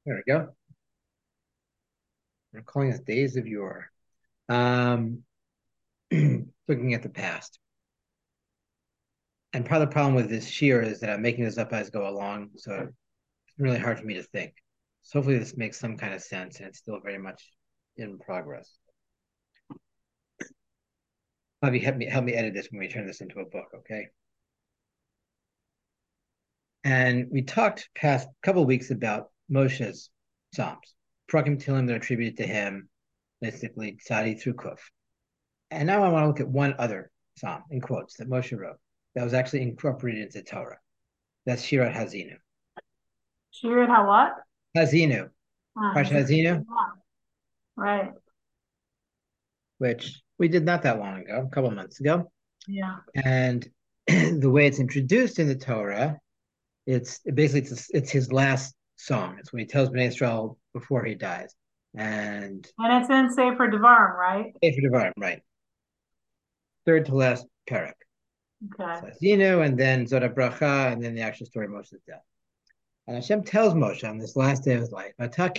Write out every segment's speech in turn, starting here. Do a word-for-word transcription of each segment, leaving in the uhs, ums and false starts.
There we go. We're calling us Days of Yore. Um, looking at the past. And part of the problem with this shear is that I'm making this up as I go along, so it's really hard for me to think. So hopefully this makes some kind of sense, and it's still very much in progress. Bobby, help me help me edit this when we turn this into a book, okay? And we talked past couple of weeks about Moshe's Psalms, Prakim Tilim that are attributed to him, basically Tzadi through Kuf. And now I want to look at one other psalm, in quotes, that Moshe wrote that was actually incorporated into Torah. That's Shirat Hazinu. Shirat ha what? Hazinu. Ah, Parsha Hazinu, right. which we did not that long ago, a couple of months ago. Yeah. And the way it's introduced in the Torah, it's basically it's, it's his last song. It's when he tells Bnei Israel before he dies. And And it's in Sefer Devarim, right? Sefer Devarim, right? Third to last parak. Okay. So Hazinu, and then Zod Bracha, and then the actual story of Moshe's death. And Hashem tells Moshe on this last day of his life,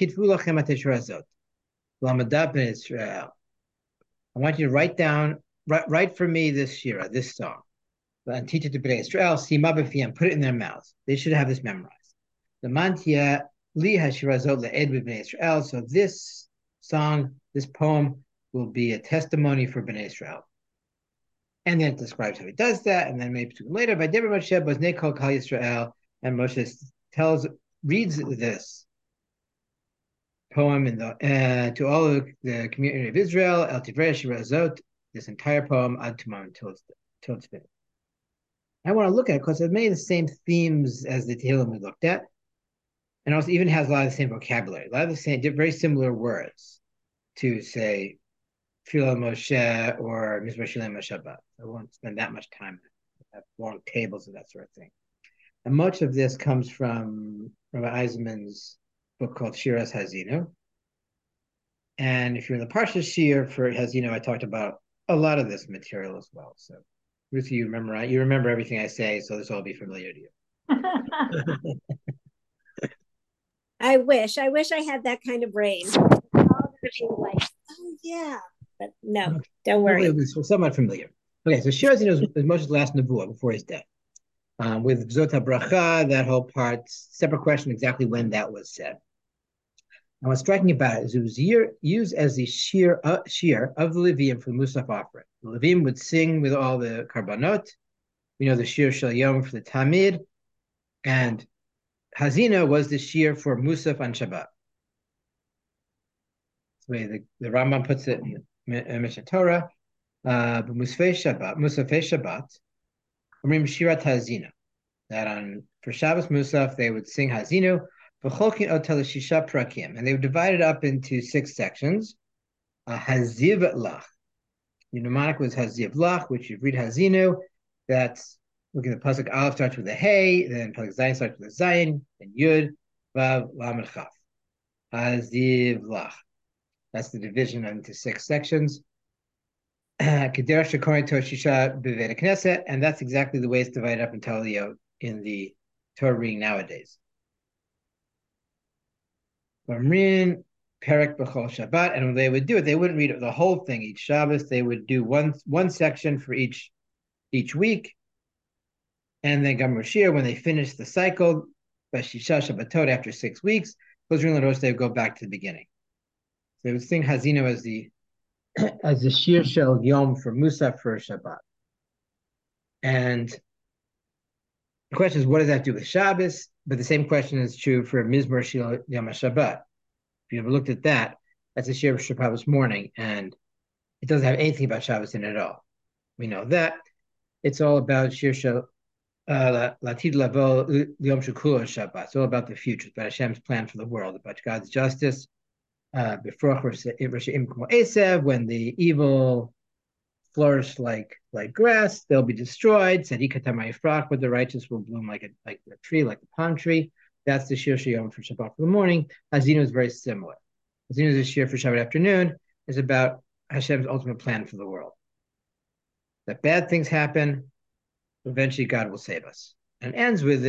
Israel. I want you to write down, write, write for me this shira, this song, and teach it to Bnei Israel, sima b'fiyam, put it in their mouths. They should have this memorized. The mantia li hashirazot le'ed b'Bnei Israel. So this song, this poem, will be a testimony for Bnei Israel. And then it describes how he does that, and then maybe later, by Deborah Moshe was Nekol Kal Yisrael, and Moshe tells, reads this poem in the, uh, to all of the community of Israel, El Tivrei Shirazot, this entire poem, Ad Tumam, until it's, until it's finished. I want to look at it because it many of the same themes as the Tehillim we looked at, and also even has a lot of the same vocabulary, a lot of the same, very similar words to, say, Philo Moshe or Mizmor Shilem Shabbat. I won't spend that much time at long tables and that sort of thing. And much of this comes from Rabbi Eisenman's book called Shiras Hazinu. And if you're in the Parsha Shir for Hazinu, I talked about a lot of this material as well. So, Ruthie, you remember you remember everything I say, so this will all be familiar to you. I wish. I wish I had that kind of brain. All gonna be like, oh yeah, but no, don't worry. It was somewhat familiar. Okay, so Shir Hazinu is Moshe's last nevuah before his death. Um, with Zot HaBracha, that whole part, separate question exactly when that was said. And what's striking about it is it was year, used as the shear, uh, shear of the Levim for the Musaf offering. The Levim would sing with all the karbanot. We know the shear shel yom for the Tamid, and Hazina was the shear for Musaf on Shabbat. That's the way the, the Rambam puts it in Mishneh Torah. Uh, but Musafei Shabbat, Musafei Shabbat, Amrim Shirat Hazina. That on for Shabbos Musaf they would sing Hazinu, and they would divide it up into six sections. Uh, Haziv Lach. The mnemonic was Haziv Lach, which you read Hazinu. That's looking at the pasuk Aleph starts with a Hey, then pasuk Zayin starts with a Zayin, then Yud, Vav, Lam, and Chaf. Haziv Lach. That's the division into six sections. Kederach Shekori Toshisha B'Veda Knesset, and that's exactly the way it's divided up in Talio in the Torah reading nowadays. Vamrin, Perek B'chol Shabbat, and when they would do it, they wouldn't read the whole thing each Shabbos. They would do one one section for each each week, and then Gam Roshir, when they finished the cycle, Bashisha Shabbatot after six weeks, Chosrin Ladosh, they would go back to the beginning. So they would sing Hazino as the as the Shir Shel Yom for Musaf for Shabbat. And the question is, what does that do with Shabbos? But the same question is true for Mizmor Shil Yom Shabbat. If you ever looked at that, that's a Shir of Shabbos morning, and it doesn't have anything about Shabbos in it at all. We know that. It's all about Shir Shel Latid Lavo Yom Shukul Shabbat. It's all about the future, about Hashem's plan for the world, about God's justice. Uh, before Esav, when the evil flourish like like grass, they'll be destroyed. But the righteous will bloom like a like a tree, like a palm tree. That's the Shir Shayom for Shabbat for the morning. Hazinu is very similar. Hazinu is a Shir for Shabbat afternoon. Is about Hashem's ultimate plan for the world. That bad things happen, eventually God will save us. And ends with this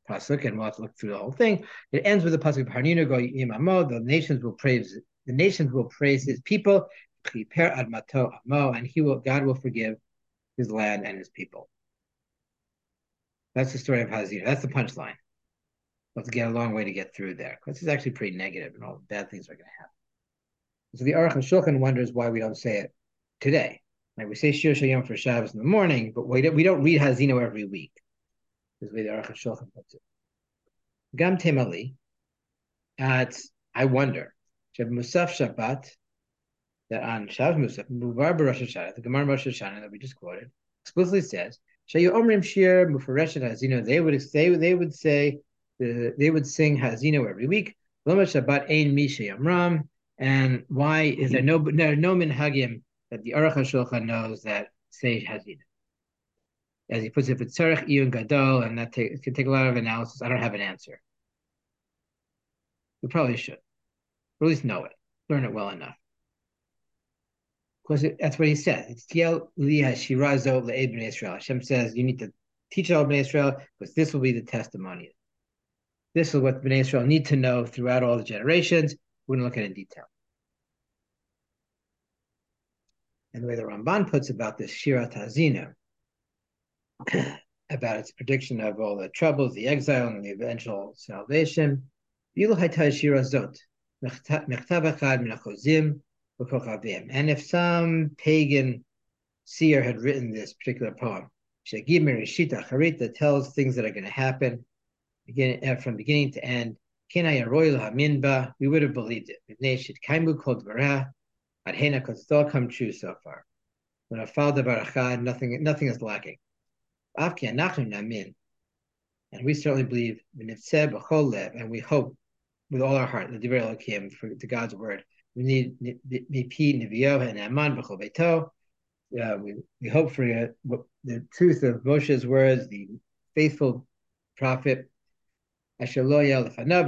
pasuk, and we'll have to look through the whole thing. It ends with the pasuk Harninu go Yimamo. The nations will praise the nations will praise his people. Prepare admato amo, and he will God will forgive his land and his people. That's the story of Hazino. That's the punchline. We'll have to get a long way to get through there, because it's actually pretty negative, and all the bad things are going to happen. So the Aruch HaShulchan wonders why we don't say it today. Like we say Shir Shayom for Shabbos in the morning, but we don't, we don't read Hazino every week. Is the way the Aruch HaShulchan puts it. Gam Temali, it's, I wonder, Shab Musaf Shabbat, that on Shabbos Musaf, Muvar Rosh Hashanah, the Gemara Rosh Hashanah that we just quoted, explicitly says, Shayu Omrim Shir Mufareshet Hazino, they would say, they would say, the, they would sing Hazino every week. Loma Shabbat Ein Misha Yamram. And why is there no no, no minhagim that the Aruch HaShulchan knows that say Hazino? As he puts it, it's Tzarech Iyun Gadol, and that take, it can take a lot of analysis. I don't have an answer. We probably should, or at least know it, learn it well enough. Because that's what he says. It's Tiel Liha Shirazo Le'ed B'nai Israel. Hashem says you need to teach all B'nai Israel because this will be the testimony. This is what B'nai Israel need to know throughout all the generations. We're going to look at it in detail. And the way the Ramban puts about this Shirat Hazino, about its prediction of all the troubles, the exile, and the eventual salvation. And if some pagan seer had written this particular poem, that tells things that are going to happen beginning, from beginning to end, we would have believed it. Because it's all come true so far. When I found the Barachad, nothing, nothing is lacking. And we certainly believe, and we hope with all our heart, the Divrei Elokim, for to God's word. We need Mipi, Nivio, and Aman, B'chol Beito. We we hope for uh, the truth of Moshe's words, the faithful prophet. And so there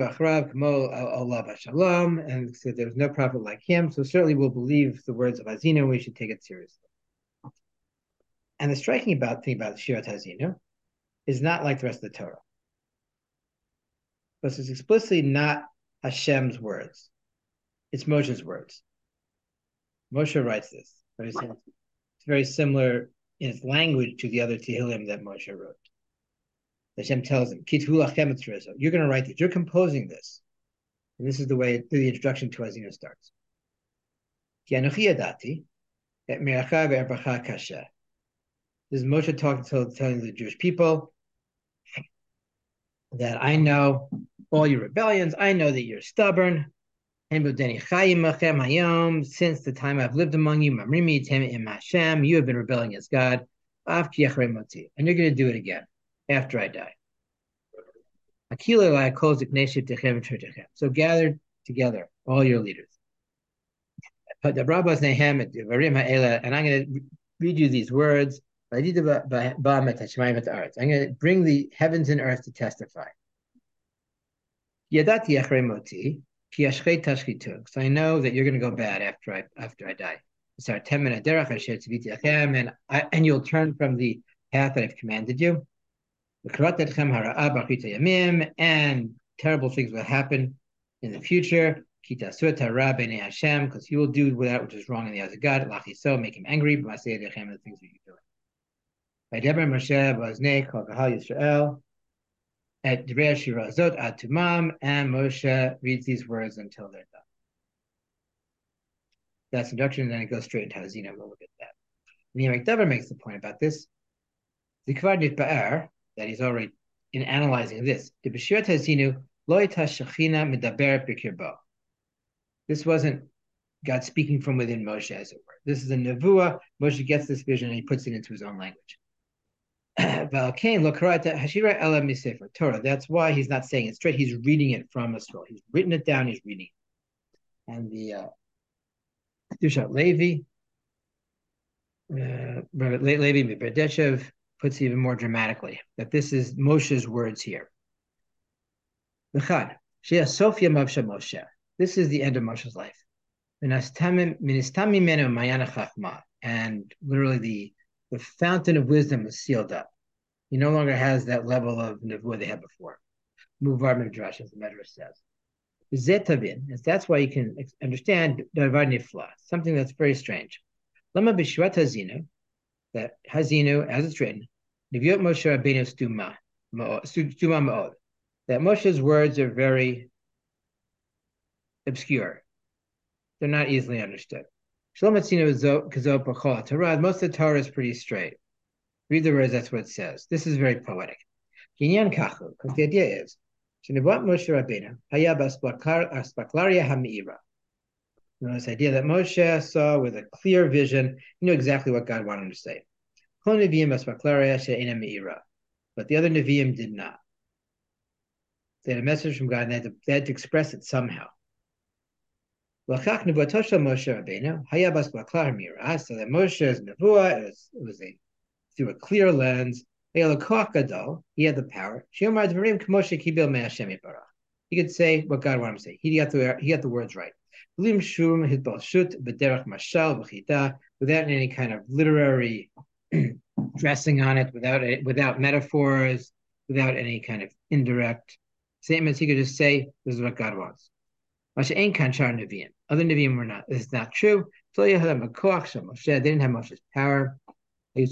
was no prophet like him. So certainly we'll believe the words of Hazino, and we should take it seriously. And the striking about thing about Shirat Hazino is not like the rest of the Torah. Because it's explicitly not Hashem's words. It's Moshe's words. Moshe writes this. But it's, it's very similar in its language to the other Tehillim that Moshe wrote. Hashem tells him, you're going to write this. You're composing this. And this is the way the introduction to Hazino starts. This is Moshe talking to telling the Jewish people that I know all your rebellions. I know that you're stubborn. Since the time I've lived among you, you have been rebelling against God. And you're going to do it again after I die. So gather together all your leaders. And I'm going to read you these words. I'm going to bring the heavens and earth to testify. Because I know that you're going to go bad after I after I die. And I, and you'll turn from the path that I've commanded you. And terrible things will happen in the future. Because you will do that which is wrong in the eyes of God. So make him angry. But I say the things that you're doing. By Deborah Moshe Vaznei Kol Kahal Yisrael at Divrei Shira Zot Ad Tumam, and Moshe reads these words until they're done. That's introduction, and then it goes straight into Hazino. We'll look at that. And Deborah makes the point about this. Zikvar Nitba'er, that he's already in analyzing this. The B'shirat Hazino Lo Yita Shechina Medaber B'kirbo. This wasn't God speaking from within Moshe, as it were. This is a nevuah. Moshe gets this vision and he puts it into his own language. Torah. That's why he's not saying it straight. He's reading it from a scroll. He's written it down. He's reading it. And the uh, Dushat Levi, uh, Levi Berdeshev puts it even more dramatically that this is Moshe's words here. This is the end of Moshe's life. And literally the, the fountain of wisdom is sealed up. He no longer has that level of nevuah they had before. Muvar Midrash, as the Medrash says. Zetavin, and that's why you can understand Davar Nifla, something that's very strange. Lama Bishvat Hazinu, that Hazinu, as it's written, Neviot Moshe Rabbeinu Stuma, Stuma Ma'od, that Moshe's words are very obscure. They're not easily understood. Shalom Atzinu Kazot B'chol Torah, most of the Torah is pretty straight. Read the words, that's what it says. This is very poetic. Kinyan Kachu, because the idea is, Shenevot Moshe Rabbeinu, Haya Baspaklaria Hami'ira. You know, this idea that Moshe saw with a clear vision, he knew exactly what God wanted him to say. But the other Nevi'im did not. They had a message from God and they had to, they had to express it somehow. So that Moshe's nevuah, it was, it was a, through a clear lens. He had the power. He could say what God wanted him to say. He got the, he got the words right. Without any kind of literary dressing on it, without without metaphors, without any kind of indirect statements, he could just say, "This is what God wants." Other Nevi'im were not. This is not true. They didn't have Moshe's power. That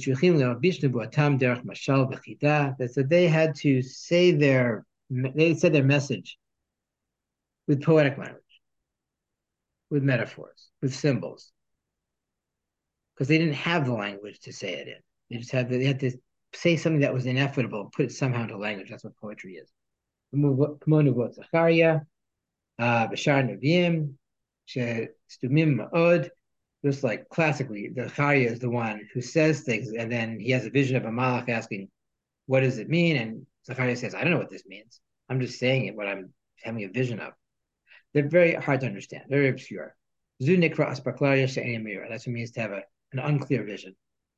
so they had to say their they said their message with poetic language, with metaphors, with symbols, because they didn't have the language to say it in. They just had to, they had to say something that was ineffable, put it somehow into language. That's what poetry is. Zachariah, Bashar Nevi'im, Stumim Ma'od. Just like classically, the Zachariah is the one who says things, and then he has a vision of a malach asking, "What does it mean?" And Zachariah says, "I don't know what this means. I'm just saying it. What I'm having a vision of." They're very hard to understand, very obscure. Zu nikra aspaklaria she'enim meira. That's what it means to have a, an unclear vision.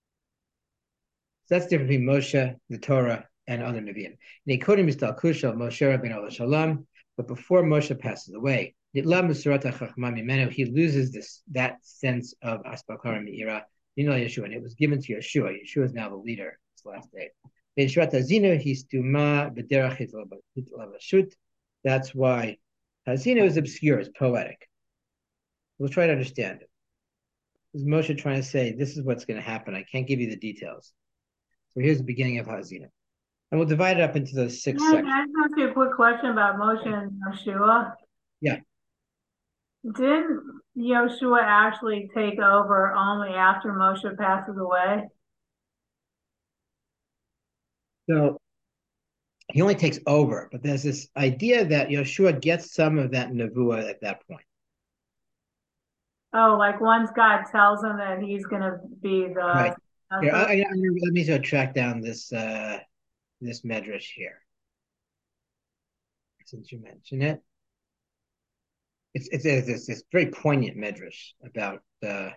So that's different between Moshe, the Torah, and other Nevi'im. Nekodim mistal kushal Moshe Rabbeinu Shalom, but before Moshe passes away, he loses this that sense of Asbakar Meira. You know Yeshua, and it was given to Yeshua. Yeshua is now the leader this last day. That's why Hazino is obscure, it's poetic. We'll try to understand it. This is Moshe trying to say, this is what's going to happen. I can't give you the details. So here's the beginning of Hazino. And we'll divide it up into those six Yeah, sections. can I ask you a quick question about Moshe and Yeshua? Yeah. Didn't Yeshua actually take over only after Moshe passes away? So he only takes over, but there's this idea that Yeshua gets some of that nevuah at that point. Oh, like once God tells him that he's going to be the... Right. Here, I, I, let me sort of track down this uh, this medrash here, since you mentioned it. It's it's it's, it's very poignant medrash about uh,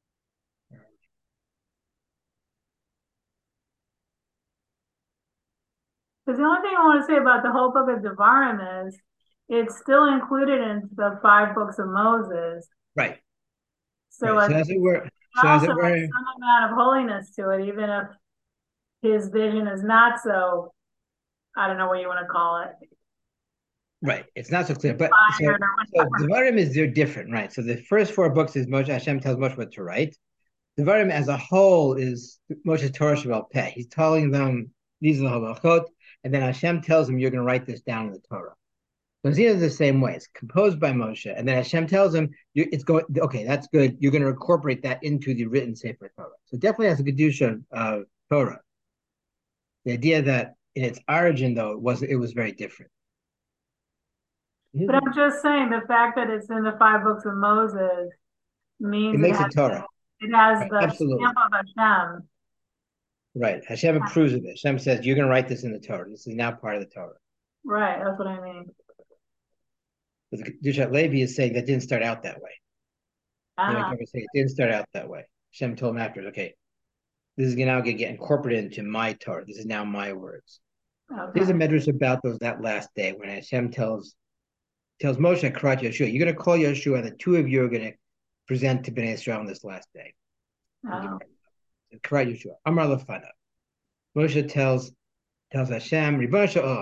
Because the only thing I want to say about the whole book of Devarim is it's still included in the five books of Moses. Right. So, right. it, so as it were, so also as it were, has some amount of holiness to it, even if his vision is not so, I don't know what you want to call it. Right. It's not so clear. But so, so Devarim is they're different, right? So the first four books is Moshe Hashem tells Moshe what to write. Devarim as a whole is Moshe's Torah Shabbat Peh. He's telling them these are the halachot, and then Hashem tells him you're going to write this down in the Torah. So it's either the same way. It's composed by Moshe, and then Hashem tells him you, it's going. Okay, that's good. You're going to incorporate that into the written Sefer Torah. So it definitely has a kedusha of uh, Torah. The idea that in its origin, though, it was it was very different. But I'm just saying the fact that it's in the five books of Moses means it makes it has, it Torah. It has right, the absolutely. stamp of Hashem. Right. Hashem approves of it. Hashem says, you're going to write this in the Torah. This is now part of the Torah. Right. That's what I mean. But the Kedushat Levi is saying that didn't start out that way. Ah. They say it didn't start out that way. Hashem told him afterwards, okay, this is now going to get incorporated into my Torah. This is now my words. Okay. There's a medrash about those that last day when Hashem tells tells Moshe and Karat Yeshua, you're going to call Yeshua, the two of you are going to present to Bnei Israel on this last day. Oh. Karat Yeshua. Amar Lefana. Moshe tells tells Hashem, Ribbon Shalom,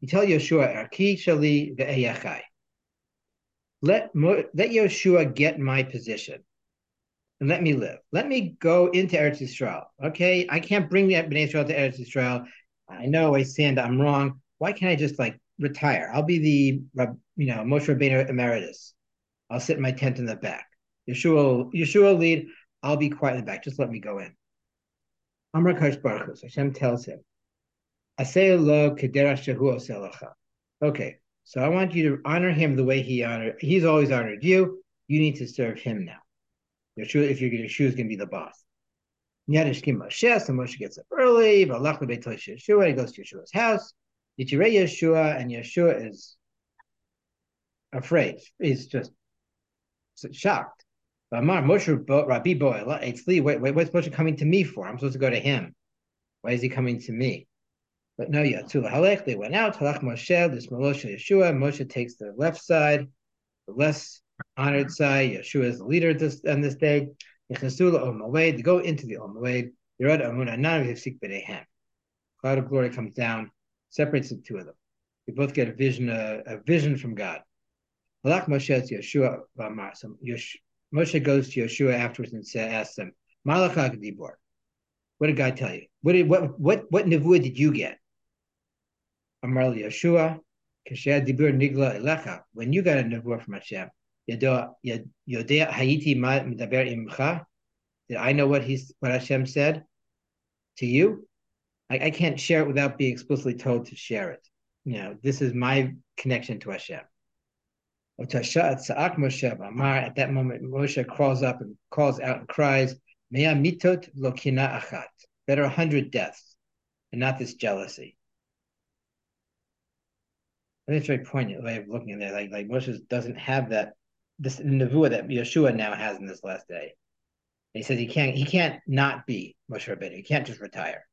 You tell Yeshua, Arki Shali ve'eyachai. Let, let Yeshua get my position and let me live. Let me go into Eretz Yisrael. Okay, I can't bring the Bnei Yisrael to Eretz Yisrael. I know I sinned. I'm wrong. Why can't I just like retire? I'll be the you know Moshe Rabbeinu emeritus. I'll sit in my tent in the back. Yeshua, Yeshua lead. I'll be quiet in the back. Just let me go in. Amar Kadosh Baruch Hu. Hashem tells him, "Aseh lo kedera shehu oseh lecha." Okay, so I want you to honor him the way he honored. He's always honored you. You need to serve him now. Yeshua, if you're going to Yeshua is going to be the boss. Yadishkim Moshe, so Moshe gets up early. Balach lebeit Yeshua. He goes to Yeshua's house. Yitirei Yeshua, and Yeshua is afraid. He's just shocked. Amar Moshe Rabbi Boy, it's Lee. Wait, wait, what's Moshe coming to me for? I'm supposed to go to him. Why is he coming to me? But no, Yatzula Halech. They went out. Halach Moshe, this Moshe Yeshua. Moshe takes the left side, the less honored side. Yeshua is the leader this on this day. Yechasula Ol Moed. They go into the Ol Moed. Yerad Amun Anan V'Hifsik B'Neihem. Cloud of glory comes down, separates the two of them. They both get a vision, a, a vision from God. Halach Moshe to Yeshua V'Amar. So Moshe goes to Yeshua afterwards and says, asks him, Malachak Dibor. What did God tell you? What did what what what nevuah did you get? Amar Yeshua, Kashad Dibur Nigla Elecha. When you got a nevuah from Hashem, Yodea Hayiti Ma Medaber Imcha. Did I know what he's what Hashem said to you? I, I can't share it without being explicitly told to share it. You know, this is my connection to Hashem. At that moment, Moshe crawls up and calls out and cries, Mea mitot lo kina achat. Better a hundred deaths, and not this jealousy. I think it's a very poignant way of looking at it. Like, like Moshe doesn't have that this nevuah that Yeshua now has in this last day. And he says he can't he can't not be Moshe Rabbeinu. He can't just retire.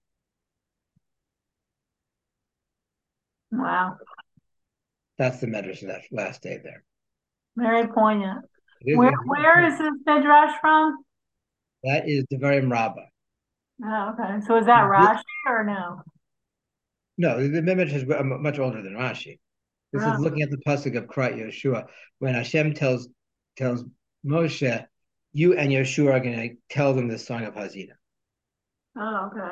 Wow. That's the medrash of that last day there. Very poignant. Where where is this midrash from? That is Devarim Rabbah. Oh, okay. So is that Rashi or no? No, the midrash is much older than Rashi. This oh. is looking at the pasuk of Krat Yeshua when Hashem tells tells Moshe, "You and Yeshua are going to tell them the song of Hazina." Oh, okay.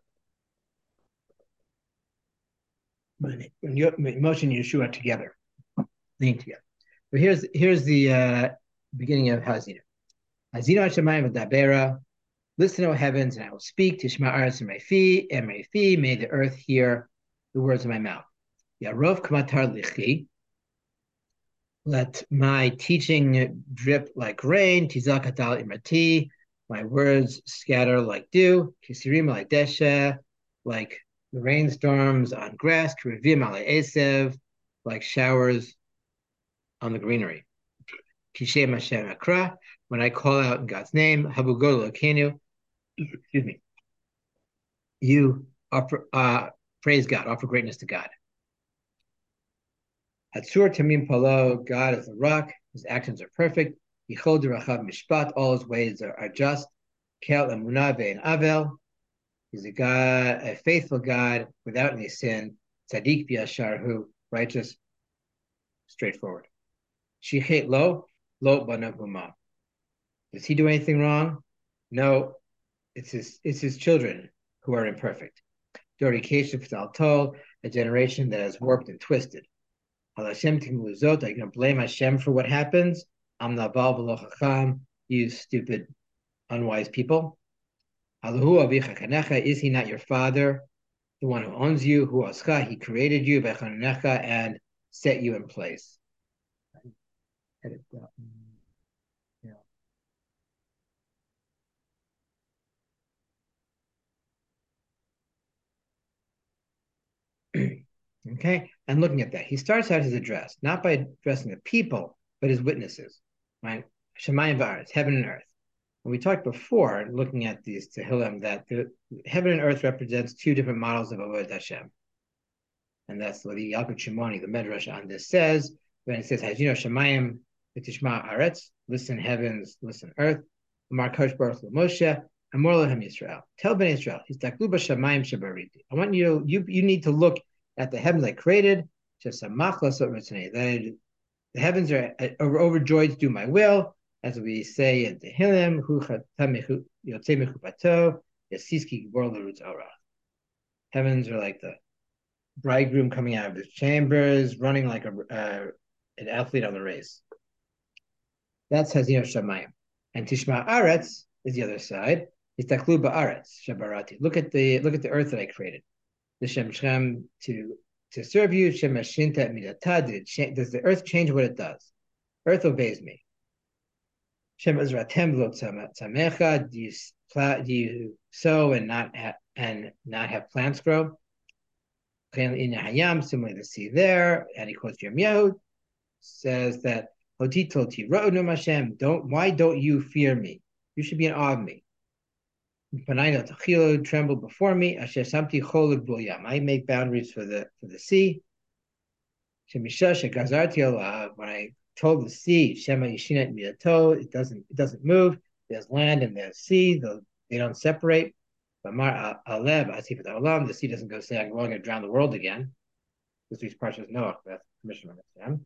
When, when Moshe and Yeshua are together, leaning together. But here's here's the uh, beginning of Hazina. Hazina Hashemayim v'dabera. Listen, O heavens, and I will speak. Tishma aretz emefi, emefi. May the earth hear the words of my mouth. Yarov kamatar lichi. Let my teaching drip like rain. Tizak atal imrati. My words scatter like dew. Kisirim like desha. Like the rainstorms on grass. Krivim ale esev. Like showers on the greenery. Kishem Hashem akra. When I call out in God's name, Habu Godol Elokeinu. Excuse me. You offer, uh, praise God, offer greatness to God. Hatsur Tamim Palo, God is the rock, his actions are perfect. Yichol Derachav Mishpat, all his ways are, are just. Kel Emunah Ve'en Avel, he's a God, a faithful God without any sin. Tzaddik B'Yasharhu, righteous, straightforward. Shichet Lo, Lo Banav Huma. Does he do anything wrong? No. It's his it's his children who are imperfect. Dori Keshev Tol, a generation that has warped and twisted. Al Hashem Timuluzot, are you going to blame Hashem for what happens? Am Naval V'lo Chacham, you stupid, unwise people. Alahu Avicha Kanecha, is he not your father, the one who owns you? Hu Oscha, he created you, Bechanecha, and set you in place. Edit that. Okay, and looking at that, he starts out his address not by addressing the people, but his witnesses, right? Shemayim v'aretz, heaven and earth. And we talked before, looking at these Tehillim, that the heaven and earth represents two different models of Avodat Hashem, and that's what the Yalkut Shimoni, the Medrash on this says when it says, "Hajino Shemayim v'tishma aretz," listen heavens, listen earth. Amar Kadosh Baruch Hu Moshe, Amor Lehem Yisrael, tell Bnei Yisrael, Histaklu b'Shamayim shebariti. I want you, you, you need to look at the heavens I created, just a machlas that the heavens are, are overjoyed to do my will, as we say in Tehillim, Hu Yotzei Mechupato, Yasiski Gibor L'Rutz Orach. Heavens are like the bridegroom coming out of his chambers, running like a uh, an athlete on the race. That's Hazino Shamayim. And Tishma Aretz is the other side. Istaklu Ba'aretz Shabarati. Look at the look at the earth that I created. The Shem Shem to to serve you. Shem Shinta Midata. Does the earth change what it does? Earth obeys me. Shem Ezratem Lo Tzamecha. Do you do you sow and not have and not have plants grow? In Hayam, similarly the sea there, and he quotes Yirmiyahu, says that Hotitoti Ra'unum Hashem, don't why don't you fear me? You should be in awe of me. Tremble before me. I make boundaries for the for the sea. When I told the sea, Shema Yishinat Midato, it doesn't it doesn't move. There's land and there's sea, they don't separate. The sea doesn't go say, I'm going to drown the world again. This is Parshas Noach, that's permission from Hashem.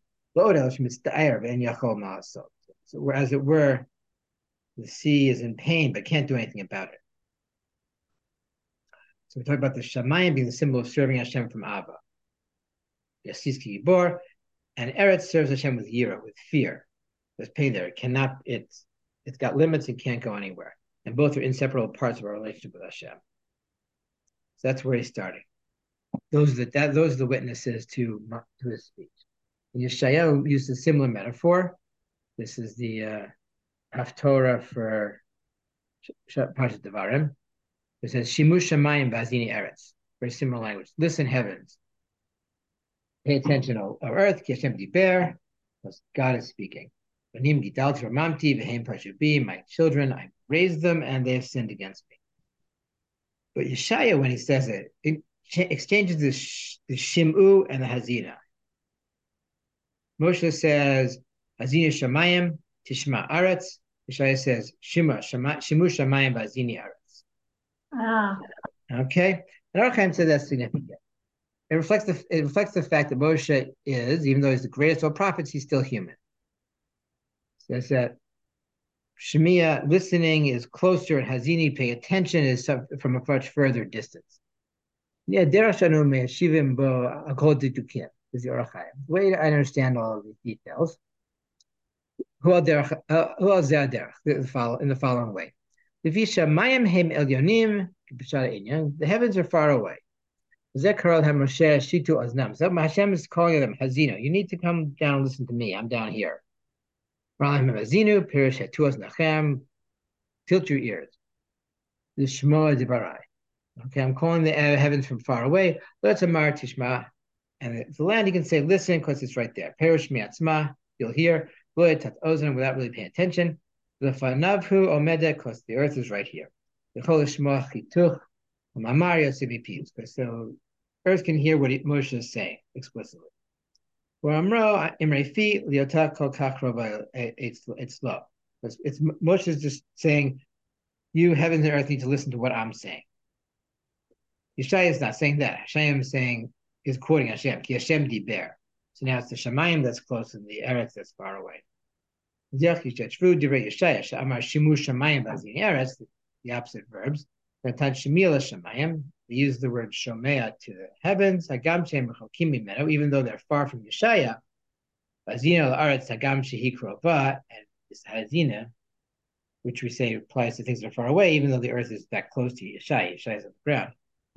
So as it were, the sea is in pain but can't do anything about it. So we talk about the Shamayim being the symbol of serving Hashem from Abba. Yasiski Yibor, and Eretz serves Hashem with yira, with fear. There's pain there. It cannot, it's it's got limits, it can't go anywhere. And both are inseparable parts of our relationship with Hashem. So that's where he's starting. Those are the, that, those are the witnesses to, to his speech. And Yeshayahu used a similar metaphor. This is the uh, Haftorah for Parashat Devarim. It says, Shimush Shamayim Bazini Eretz. Very similar language. Listen, heavens. Pay attention, O earth. Ki Hashem diber. God is speaking. My children, I raised them, and they have sinned against me. But Yeshaya, when he says it, it exchanges the, sh the Shimu and the Hazina. Moshe says, Hazina Shamayim, Tishma Aretz. Yeshaya says, Shima, Shima Shimu Shamayim, Hazini Aretz. Ah. Okay? And Archaim said that's significant. It reflects the it reflects the fact that Moshe is, even though he's the greatest of all prophets, he's still human. Says that Shemiah, listening, is closer, and Hazini, paying attention, is from a much further distance. Yeah, Derashanu me shivim bo akodutukim is the Orach Chaim. The way I understand all of these details. Who are there? Who are there? In the following way, the Vishamayim hem elyonim the heavens are far away. Hashem is calling them Hazino. You need to come down and listen to me. I'm down here. Tilt your ears. Okay, I'm calling the heavens from far away. Let's amar tishma. And the land, you can say, listen, because it's right there. Perish miatzma, you'll hear. Tat ozen, without really paying attention. The fanavhu omeda, because the earth is right here. The cholishma chituch, mamaria sibipis. So earth can hear what Moshe is saying explicitly. It's it's Moshe is just saying, you heavens and earth need to listen to what I'm saying. Yeshaya is not saying that. Hashem is saying, is quoting Hashem. Ki Hashem diber. So now it's the Shamayim that's close and the Eretz that's far away. The opposite verbs. They use the word shomea to the heavens, even though they're far from Yeshaya. And this hazina, which we say applies to things that are far away, even though the earth is that close to Yeshaya. Yeshaya is on the ground.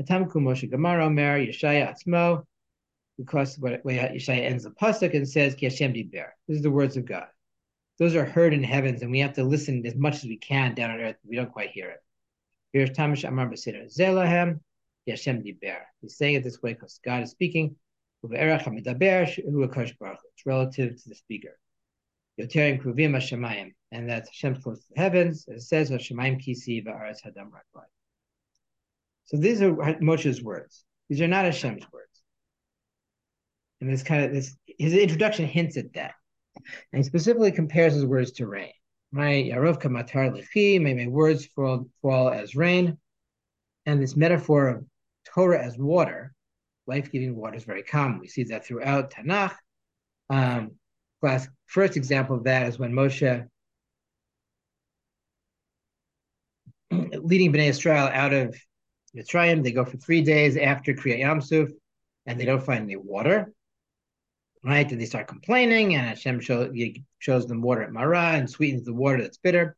Because what Yeshaya ends the pasuk and says, Ki Hashem diber. This is the words of God. Those are heard in heavens, and we have to listen as much as we can down on earth. We don't quite hear it. Here's Tamish Amar B'Seder Zelahem, Yashem Diber. He's saying it this way because God is speaking. It's relative to the speaker. Yoterim Kruvim Hashemayim, and that's Hashem close to the heavens. It says Hashemayim Kisi Va'aretz Hadam Rakbai. So these are Moshe's words. These are not Hashem's words. And this kind of this his introduction hints at that. And he specifically compares his words to rain. My Yarov Kamatar Lechi, may my words fall, fall as rain. And this metaphor of Torah as water, life-giving water is very common. We see that throughout Tanakh. Um, class, first example of that is when Moshe, leading Bnei Israel out of Mitzrayim, they go for three days after Kriyat Yam Suf, and they don't find any water. Right? And they start complaining, and Hashem show, shows them water at Marah and sweetens the water that's bitter.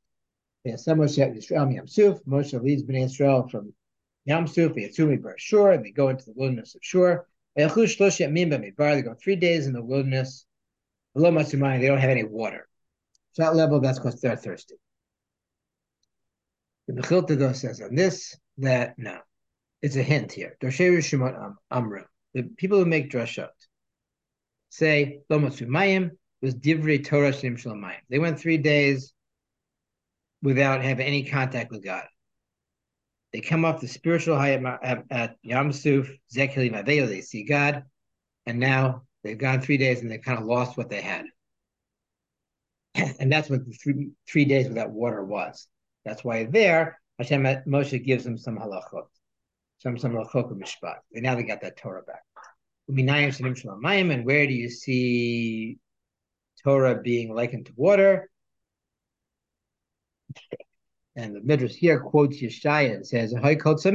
Moshe leads Bnei Israel from Yam Suf, Shur, and they go into the wilderness of Shur. They go three days in the wilderness. They don't have any water. So that level, that's because they're thirsty. The Mechilta says on this that no, it's a hint here. The people who make drashot say Lo Matzu Mayim was Divrei Torah Shlim Shalamayim. They went three days without having any contact with God. They come off the spiritual high at, at Yam Suf, Zekeli Maveyo, they see God, and now they've gone three days and they kind of lost what they had. And that's what the three, three days without water was. That's why there, Hashem Moshe gives them some halachot, some some halachot mishpat. And now they got that Torah back. And where do you see Torah being likened to water? And the Midrash here quotes Yeshaya and says, and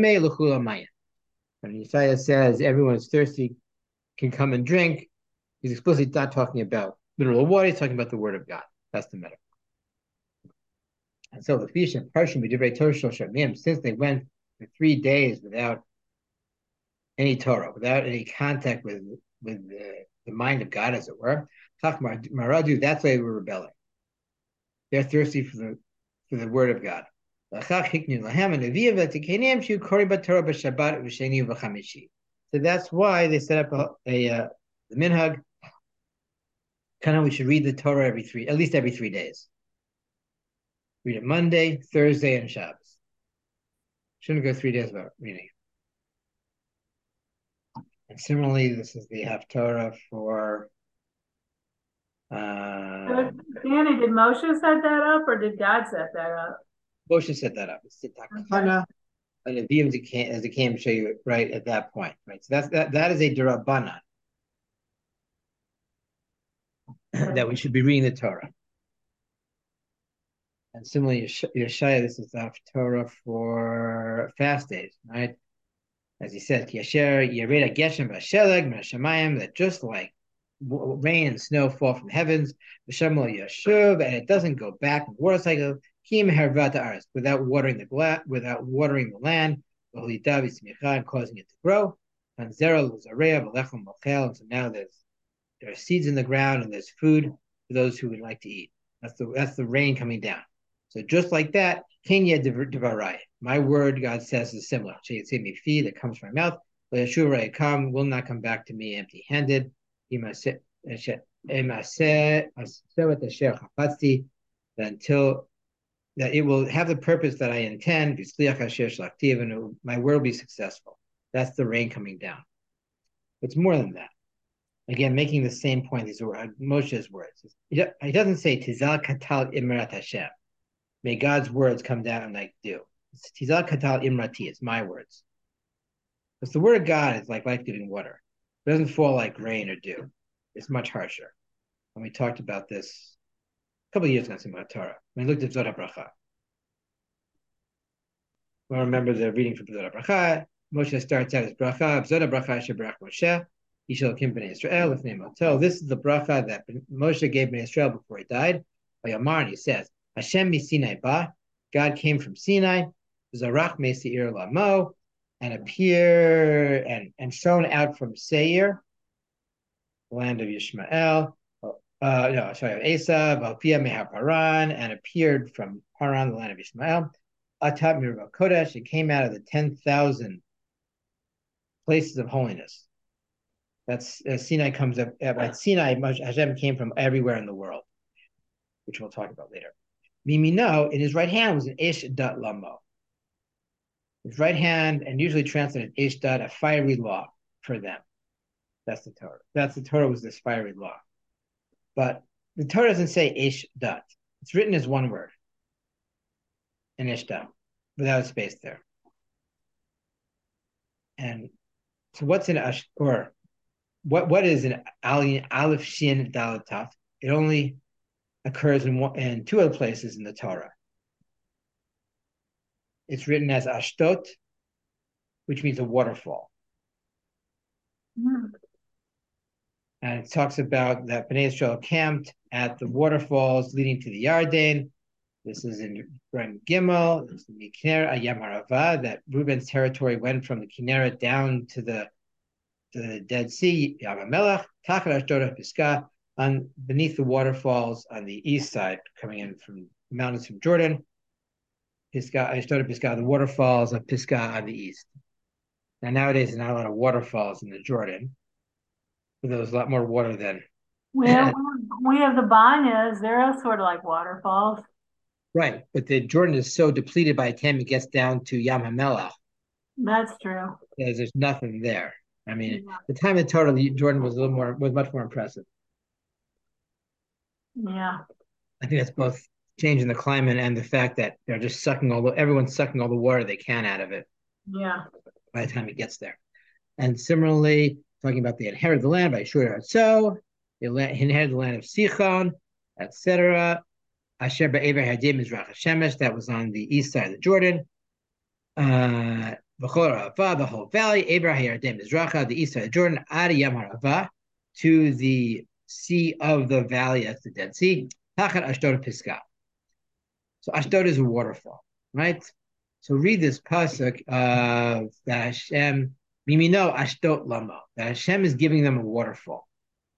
Yeshaya says, everyone who's thirsty can come and drink. He's explicitly not talking about mineral water, he's talking about the word of God. That's the metaphor. And so the fish and Parshim, since they went for three days without any Torah, without any contact with, with the, the mind of God, as it were, that's why they were rebelling. They're thirsty for the for the word of God. So that's why they set up a, a uh, the minhag. Kind of, we should read the Torah every three, at least every three days. Read it Monday, Thursday, and Shabbos. Shouldn't go three days without reading. And similarly, this is the Haftorah for. Uh, Danny, did Moshe set that up, or did God set that up? Moshe set that up. It's Takana, and the Nevi'im as it came to show you right at that point, right? So that's that. That is a Durabanan that we should be reading the Torah. And similarly, Yeshaya, this is the Torah for fast days, right? As he says, that just like rain and snow fall from heavens, and it doesn't go back in the water cycle, without watering the gla- without watering the land, and causing it to grow. And so now there's there are seeds in the ground and there's food for those who would like to eat. That's the that's the rain coming down. So just like that, Kenya Devarai. My word, God says, is similar. That comes from my mouth. But come will not come back to me empty-handed. Until that it will have the purpose that I intend. And my word will be successful. That's the rain coming down. It's more than that. Again, making the same point. These are Moshe's words. He doesn't say Tizal Katal Imrat Hashem. May God's words come down like dew. It's Tizal Katal Imrati. It's my words. Because the word of God is like life-giving water. It doesn't fall like rain or dew. It's much harsher. And we talked about this a couple of years ago in Simchat Torah. When we looked at Zod HaBracha. Well, remember the reading from Zod HaBracha. Moshe starts out as Bracha. Zod HaBracha Shebrach Moshe. Yishal Kim Bnei Israel with name Hotel. This is the bracha that Moshe gave Bnei Israel before he died. By Yomar, and he says, Hashem mi Sinai ba. God came from Sinai. Zarach me Seir Lamo. And appeared and, and shone out from Seir, the land of Yishmael. Uh, no, sorry, of Esav, Alpia Mehar Paran, and appeared from Paran, the land of Yishmael. Atab Mirva Kodesh. It came out of the ten thousand places of holiness. That's uh, Sinai comes up. At Sinai, Hashem came from everywhere in the world, which we'll talk about later. Mimino, in his right hand was an Ish Dat Lamo. His right hand, and usually translated Ish Dat, a fiery law for them. That's the Torah. That's the Torah was this fiery law. But the Torah doesn't say Ish Dat. It's written as one word, an Ish Dat, without a space there. And So what's an ash or what what is an aleph shin daled taf? It only occurs in one, in two other places in the Torah. It's written as Ashdot, which means a waterfall. Mm. And it talks about that Bnei Israel camped at the waterfalls leading to the Yarden. This is in Ram Gimel. This is in the Kinneret Yam Harava, that Reuben's territory went from the Kinneret down to the, to the Dead Sea, Yam HaMelech, Tachat Ashdod Pisgah, on beneath the waterfalls on the east side, coming in from mountains from Jordan. Pisgah, Ashdod Pisgah, the waterfalls of Pisgah on the east. Now nowadays there's not a lot of waterfalls in the Jordan. But there was a lot more water then. We have, we have the banyas. They're sort of like waterfalls. Right, but the Jordan is so depleted by the time it gets down to Yam HaMelech. That's true. There's, there's nothing there. I mean, Yeah. the time of Torah, Jordan was a little more, was much more impressive. Yeah. I think that's both changing the climate and the fact that they're just sucking all the, everyone's sucking all the water they can out of it. Yeah. By the time it gets there. And similarly, talking about the inherit the land by Shur so they inherited the land of Sichon, et cetera. Asher Ba'ever Hadim Mizrach Hashemesh, that was on the east side of the Jordan. Uh, the whole valley, Abraham Hadim Mizracha, the east side of Jordan, Ad Yam Harava, to the sea of the valley, that's the Dead Sea, Tachat Ashdod Pisgah. So Ashdod is a waterfall, right? So read this pasuk of that Hashem, Mimino Ashdod Lama, that Hashem is giving them a waterfall.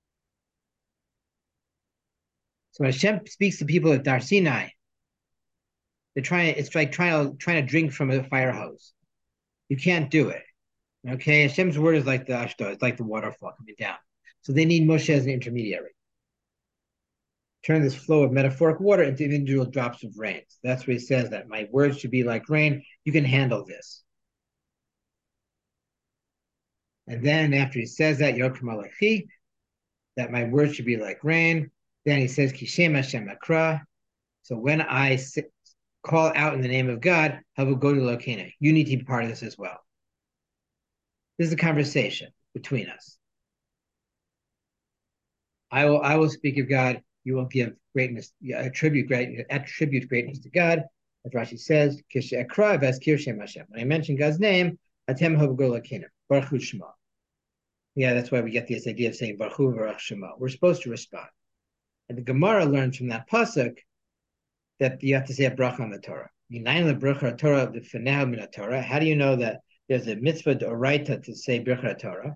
So when Hashem speaks to people at Dar Sinai, they're trying, it's like trying to trying to drink from a fire hose. You can't do it. Okay, Hashem's word is like the Ashdod, it's like the waterfall coming down. So they need Moshe as an intermediary. Turn this flow of metaphoric water into individual drops of rain. So that's what he says, that my words should be like rain. You can handle this. And then after he says that, Yokem Alechi, that my words should be like rain. Then he says, Kishem Hashem Akra. So when I call out in the name of God, I will go to Lokena. You need to be part of this as well. This is a conversation between us. I will I will speak of God. You will give greatness, attribute great, attribute greatness to God. As Rashi says, when I mention God's name, Atem Havgol Lokena. Baruch Hu Shema. Yeah, that's why we get this idea of saying Baruch Hu Baruch Shema. We're supposed to respond. And the Gemara learns from that pasuk that you have to say a bracha on the Torah. How do you know that there's a mitzvah d'oraita to say bracha Torah?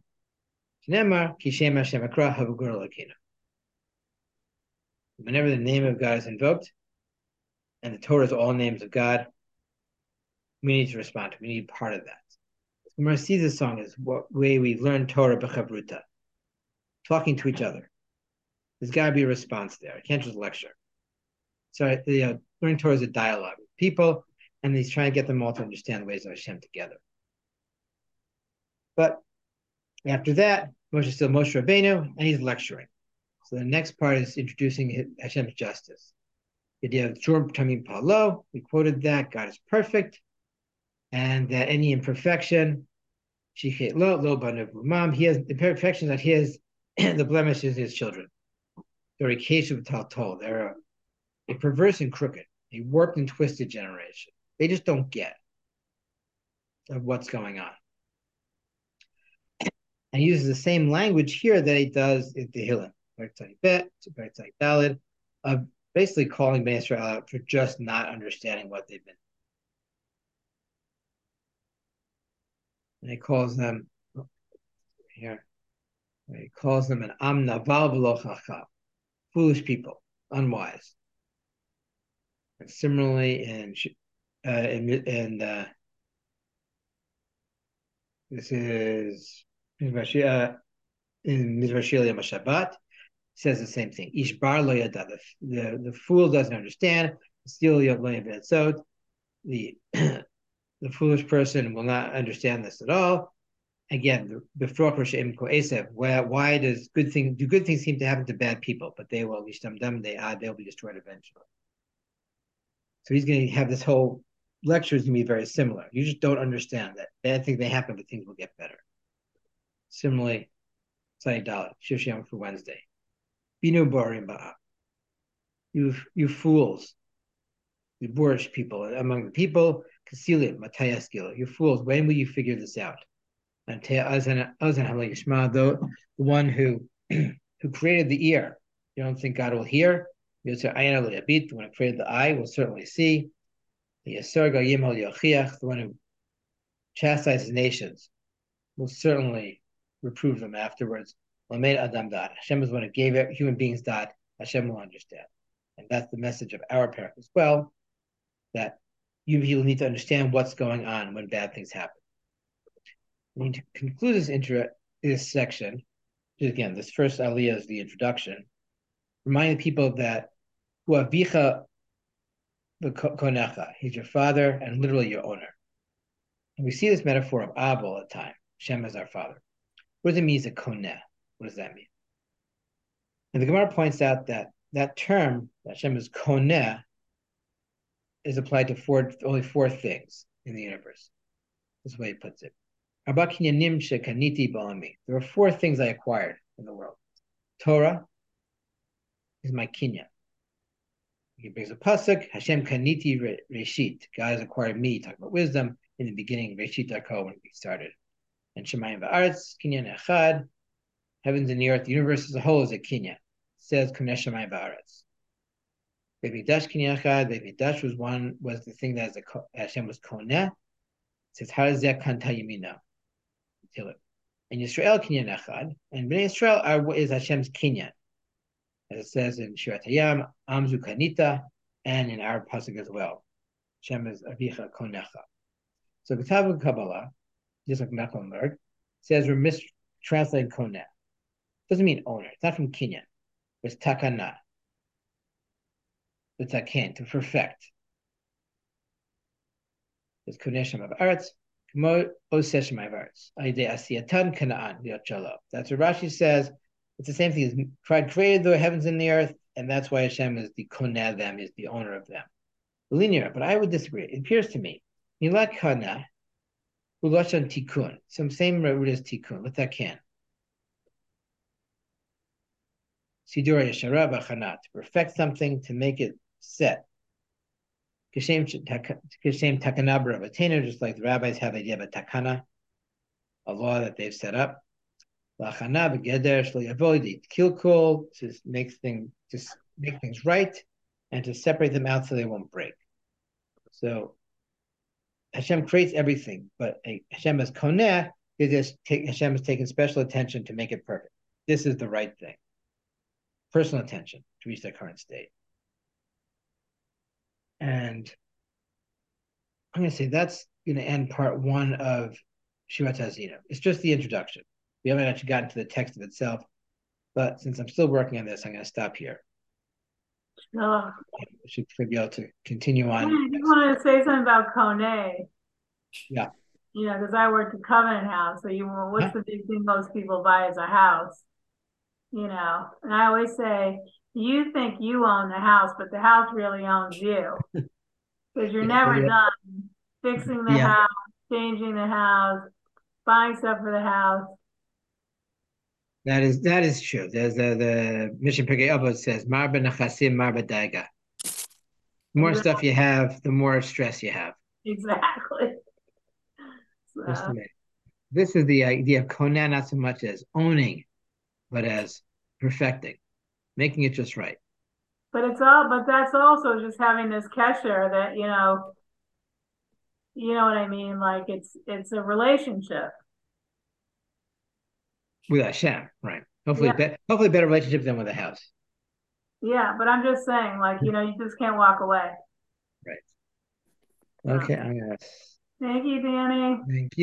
Whenever the name of God is invoked, and the Torah is all names of God, we need to respond. We need part of that. Gemara sees this song as what way we learn Torah b'chavruta, talking to each other. There's got to be a response there. I can't just lecture. So, you know, learning Torah is a dialogue with people, and he's trying to get them all to understand the ways of Hashem together. But after that, Moshe is still Moshe Rabbeinu, and he's lecturing. So the next part is introducing Hashem's justice. The idea of Jor Tamim Palo, we quoted that, God is perfect, and that any imperfection, Shichet Lo, Lo Banu Mom, he has the imperfections that he has, the blemishes in his children. They're a case of Taltol. They're a, a perverse and crooked, a warped and twisted generation. They just don't get of what's going on. And he uses the same language here that he does in Tehillim, Bet, Daled, of basically calling Bnei Israel out for just not understanding what they've been. And he calls them here. He calls them an Am Naval V'lo Chacham, foolish people, unwise. And similarly, in uh, in, in uh, this is in Mizrashil Yom Shabbat, says the same thing. Ishbar lo yada, the, the the fool doesn't understand. Still lo yada. The the foolish person will not understand this at all. Again, the why why does good thing do good things seem to happen to bad people, but they will they ah they'll be destroyed eventually. So he's going to have this whole lecture is going to be very similar. You just don't understand that bad things may happen, but things will get better. Similarly, Tzai Dalet, Shisham for Wednesday. Binu Barim Ba'a. You, you fools, you boorish people among the people, Kasilim, Matayaskil, you fools, when will you figure this out? And Azan Yishma, the one who who created the ear. You don't think God will hear? The one who created the eye will certainly see. The one who chastises nations will certainly reprove them afterwards. Hashem is the one who gave human beings that. Hashem will understand. And that's the message of our parak as well, that you people need to understand what's going on when bad things happen. We need to conclude this intro, this section. Again, this first aliyah is the introduction, reminding people that Hu avicha v'konecha, he's your father and literally your owner. And we see this metaphor of Ab all the time. Hashem is our father. What does it mean to koneh? What does that mean? And the Gemara points out that that term, that Hashem is koneh, is applied to four, only four things in the universe. This is the way he puts it. There are four things I acquired in the world. Torah is my kinyan. He brings a pasuk, Hashem kaniti reshit. God has acquired me, talking about wisdom, in the beginning, reshit darko, when we started. And Shemayim va'aretz, kinyan echad, heavens and the earth, the universe as a whole is a kinyan. It says, Koneh Shemayim va'aretz. Beit Mikdash kinyan echad, Beit Mikdash was one, was the thing that Hashem was koneh. It says, how does that kanta yamina? And Yisrael kinyan echad, and Bnei Yisrael are, is Hashem's kinyan, as it says in Shirat Hayam, Amzu kanita, and in our pasuk as well. Hashem is avicha konecha. So the Kitav Kabbalah, just like Mecklenburg, says we're mistranslating koneh. Doesn't mean owner. It's not from kinyan. It's takana. It's taken, to perfect. It's koneh shem of aretz. That's what Rashi says. It's the same thing as God created the heavens and the earth, and that's why Hashem is the koneh them, is the owner of them. Linear, but I would disagree. It appears to me, milat kana, uloshan tikkun, some same root as tikkun. What that can. Sidur yeshara b'chana, to perfect something, to make it set. Kashem takanabra of attainer, just like the rabbis have idea of a takana, a law that they've set up. Lachana v'geder shlo yavodi kilkul, to make things to make things right, and to separate them out so they won't break. So Hashem creates everything, but Hashem is koneh. Hashem has taken special attention to make it perfect. This is the right thing. Personal attention to reach their current state. And I'm going to say that's going to end part one of Shivat Hazina. It's just the introduction. We haven't actually gotten to the text of itself, but since I'm still working on this, I'm going to stop here. Oh. I should be able to continue on. Yeah, I just wanted to say something about Koneh. Yeah. You know, because I worked at Covenant House, so you know, what's huh? the big thing most people buy is a house? You know, and I always say, you think you own the house, but the house really owns you. Because you're never yeah. done fixing the yeah. house, changing the house, buying stuff for the house. That is that is true. There's the the Mission Pirkei Avot says, Marba Nachasim, Marba Daiga. The more exactly. stuff you have, the more stress you have. Exactly. So. This is the idea of koneh, not so much as owning, but as perfecting, making it just right. But it's all, but that's also just having this kesher that, you know, you know what I mean? Like it's, it's a relationship. With Hashem, right? Hopefully, yeah. be, hopefully better relationship than with a house. Yeah, but I'm just saying, like, you know, you just can't walk away. Right. Okay, I'm gonna. Thank you, Danny. Thank you.